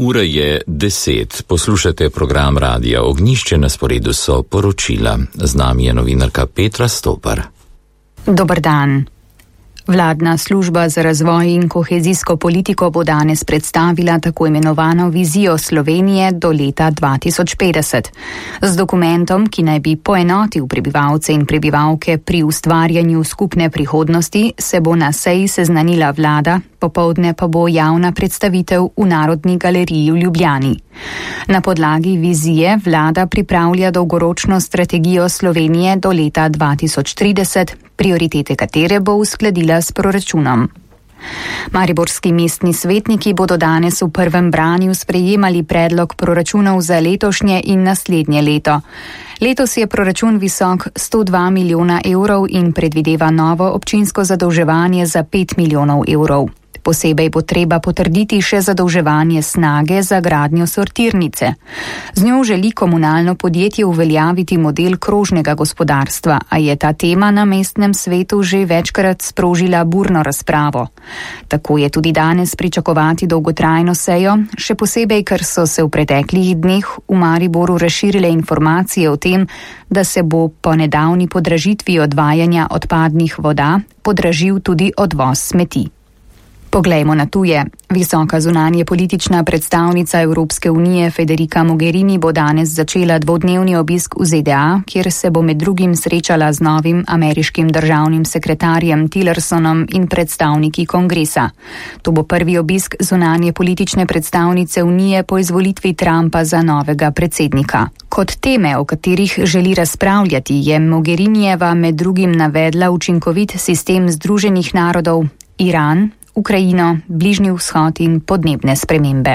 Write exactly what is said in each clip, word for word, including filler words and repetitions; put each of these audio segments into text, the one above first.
Ura je deset. Poslušate program Radija Ognjišče, na sporedu so poročila. Z nami je novinarka Petra Stopar. Dober dan. Vladna služba za razvoj in kohezijsko politiko bo danes predstavila tako imenovano vizijo Slovenije do leta dva tisoč petdeset. Z dokumentom, ki naj bi poenotil prebivalce in prebivalke pri ustvarjanju skupne prihodnosti, se bo na seji seznanila vlada, popoldne pa bo javna predstavitev v Narodni galeriji v Ljubljani. Na podlagi vizije vlada pripravlja dolgoročno strategijo Slovenije do leta dva tisoč trideset, prioritete katere bo uskladila s proračunom. Mariborski mestni svetniki bodo danes v prvem branju sprejemali predlog proračunov za letošnje in naslednje leto. Letos je proračun visok sto dva milijona evrov in predvideva novo občinsko zadolževanje za pet milijonov evrov. Posebej bo treba potrditi še zadolževanje Snage za gradnjo sortirnice. Z njo želi komunalno podjetje uveljaviti model krožnega gospodarstva, a je ta tema na mestnem svetu že večkrat sprožila burno razpravo. Tako je tudi danes pričakovati dolgotrajno sejo, še posebej, ker so se v preteklih dneh v Mariboru razširile informacije o tem, da se bo po nedavni podražitvi odvajanja odpadnih voda podražil tudi odvoz smeti. Poglejmo na tuje. Visoka zunanje politična predstavnica Evropske unije Federica Mogherini bo danes začela dvodnevni obisk v Z D A, kjer se bo med drugim srečala z novim ameriškim državnim sekretarjem Tillersonom in predstavniki kongresa. To bo prvi obisk zunanje politične predstavnice unije po izvolitvi Trumpa za novega predsednika. Kot teme, o katerih želi razpravljati, je Mogherinijeva med drugim navedla učinkovit sistem Združenih narodov, Iran, Ukrajino, Bližnji vzhod in podnebne spremembe.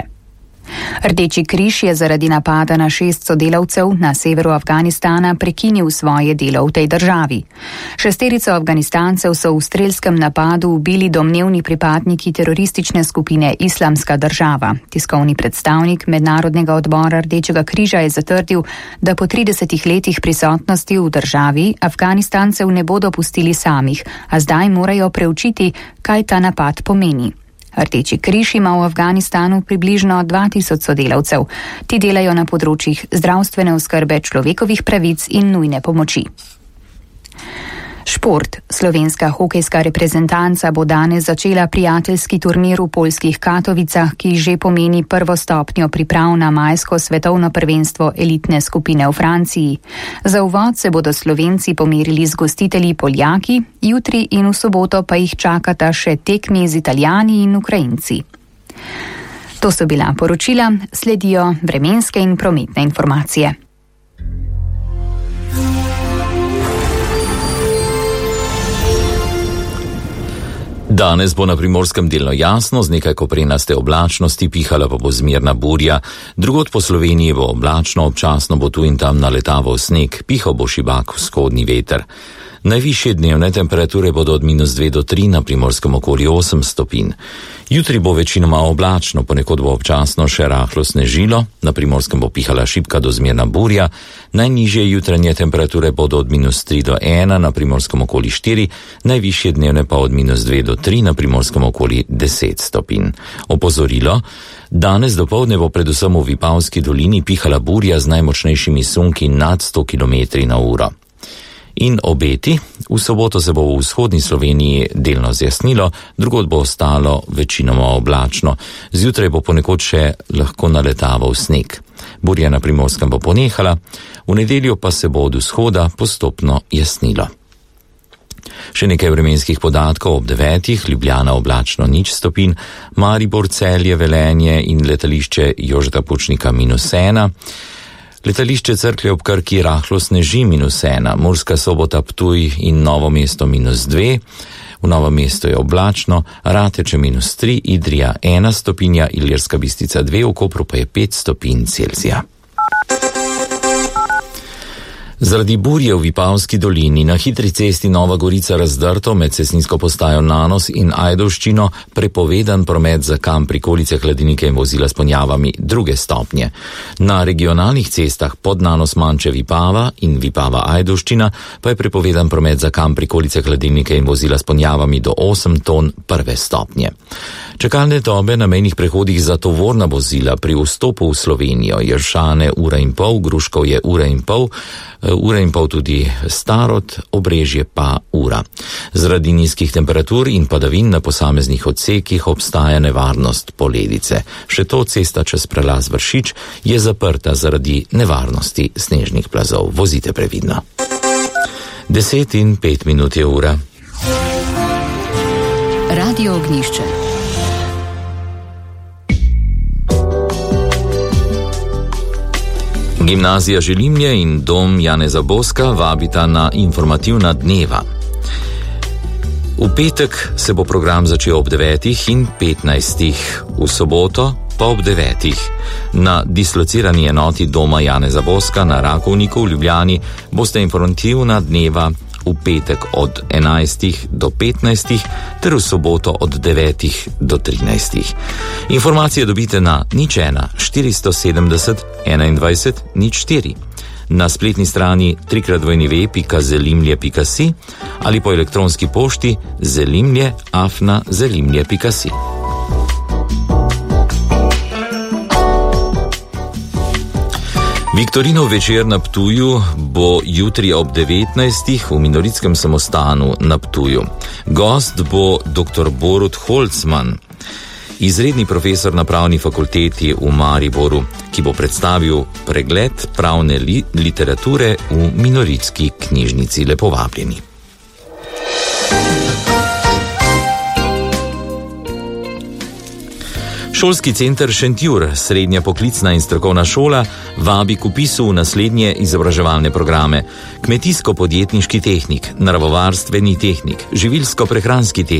Rdeči križ je zaradi napada na šest sodelavcev na severu Afganistana prekinil svoje delo v tej državi. Šesterico Afganistancev so v strelskem napadu ubili domnevni pripadniki teroristične skupine Islamska država. Tiskovni predstavnik Mednarodnega odbora Rdečega križa je zatrdil, da po tridesetih letih prisotnosti v državi Afganistancev ne bodo pustili samih, a zdaj morajo preučiti, kaj ta napad pomeni. Rdeči križ ima v Afganistanu približno dva tisoč sodelavcev. Ti delajo na področjih zdravstvene oskrbe, človekovih pravic in nujne pomoči. Šport. Slovenska hokejska reprezentanca bo danes začela prijateljski turnir v poljskih Katovicah, ki že pomeni prvo stopnjo priprav na majsko svetovno prvenstvo elitne skupine v Franciji. Za uvod se bodo Slovenci pomerili z gostitelji Poljaki, jutri in v soboto pa jih čakata še tekmi z Italijani in Ukrajinci. To so bila poročila, sledijo vremenske in prometne informacije. Danes bo na Primorskem delno jasno, z nekaj koprenaste oblačnosti, pihala pa bo zmerna burja. Drugod po Sloveniji bo oblačno, občasno bo tu in tam naletaval sneg, pihal bo šibak vzhodni veter. Najvišje dnevne temperature bodo od minus dve do tri, na Primorskem okoli osem stopinj. Jutri bo večinoma oblačno, ponekod bo občasno še rahlo snežilo, na Primorskem bo pihala šibka do zmerna burja, najnižje jutranje temperature bodo od minus tri do ena, na Primorskem okoli štiri, najvišje dnevne pa od minus dve do tri, na Primorskem okoli deset stopinj. Opozorilo, danes dopoldne bo predvsem v Vipavski dolini pihala burja z najmočnejšimi sunki nad sto kilometrov na uro. In obeti, v soboto se bo v vzhodni Sloveniji delno zjasnilo, drugod bo ostalo večinoma oblačno. Zjutraj bo ponekod še lahko naletaval sneg. Burja na Primorskem bo ponehala, v nedeljo pa se bo od vzhoda postopno jasnilo. Še nekaj vremenskih podatkov ob devetih, Ljubljana oblačno nič stopinj, Maribor, Celje, Velenje in letališče Jožeta Pučnika minus ena, letališče Cerklje ob Krki rahlo sneži minus ena, Murska Sobota, Ptuj in Novo mesto minus dve, v Novem mestu je oblačno, Rateče minus tri, Idrija ena stopinja, Ilirska Bistrica dve, v Kopru pa je pet stopinj Celzija. Zaradi burje v Vipavski dolini na hitri cesti Nova Gorica-Razdrto med cestninsko postajo Nanos in Ajdovščino prepovedan promet za kam prikolice, hladilnike in vozila s ponjavami druge stopnje. Na regionalnih cestah pod Nanos Manče Vipava in Vipava Ajdovščina pa je prepovedan promet za kam prikolice, hladilnike in vozila s ponjavami do osem ton prve stopnje. Čakalne dobe na mejnih prehodih za tovorna vozila pri vstopu v Slovenijo, Jelšane ura in pol, Gruškov je ura in pol, ura in pol tudi Starod, Obrežje pa ura. Zaradi nizkih temperatur in padavin na posameznih odsekih obstaja nevarnost poledice. Še to cesta čez prelaz Vršič je zaprta zaradi nevarnosti snežnih plazov. Vozite previdno. Deset in pet minut je ura. Radio Ognjišče. Gimnazija Želimlje in dom Janeza Boska vabita na informativna dneva. V petek se bo program začel ob devetih in petnajstih, v soboto pa ob devetih. Na dislocirani enoti doma Janeza Boska na Rakovniku v Ljubljani boste informativna dneva v petek od enajstih do petnajstih ter v soboto od devetih do trinajstih. Informacije dobite na nič ena štiristo sedemdeset enaindvajset nič štiri, na spletni strani trikrat dvojni pika zelimlje pika si ali po elektronski pošti zelimlje afna zelimlje pika si. Viktorinov večer na Ptuju bo jutri ob devetnajstih v Minoritskem samostanu na Ptuju. Gost bo doktor Borut Holcman, izredni profesor na pravni fakulteti v Mariboru, ki bo predstavil pregled pravne li- literature v Minoritski knjižnici. Lepo vabljeni. Šolski center Šentjur, srednja poklicna in strokovna šola, vabi k vpisu v naslednje izobraževalne programe: kmetijsko-podjetniški tehnik, naravovarstveni tehnik, živilsko-prehranski tehnik,